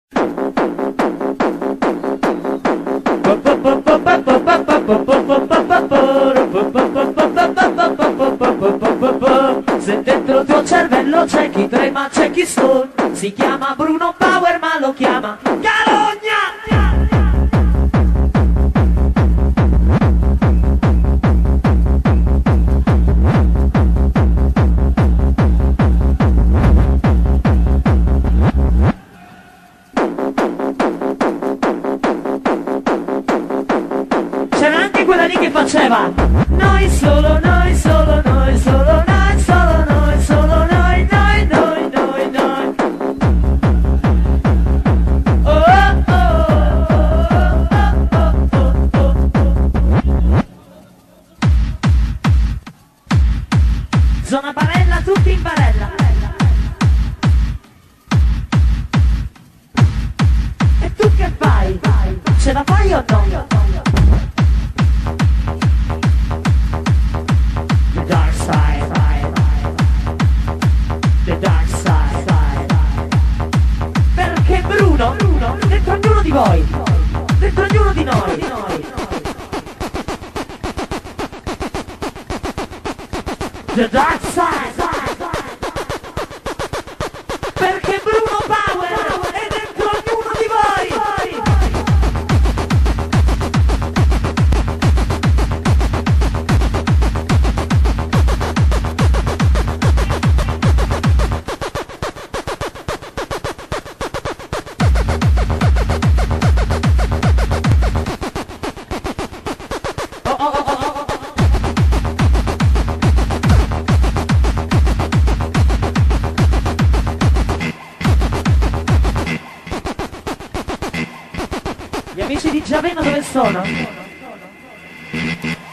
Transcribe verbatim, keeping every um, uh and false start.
Se dentro il tuo cervello c'è chi trema, c'è chi stone, si chiama Bruno Power ma lo chiama Carogna. C'era anche quella lì che faceva noi solo, noi solo, noi solo, noi solo, noi solo, noi, noi, noi, noi, noi. Oh, oh, oh, oh, oh, oh, oh. Zona barella, tutti in barella. E tu che fai? Ce la fai o no? Dentro ognuno di voi, dentro ognuno di noi, The Dark Side, perché Bruno Power è dentro ognuno di voi. Gli amici di Giaveno dove sono?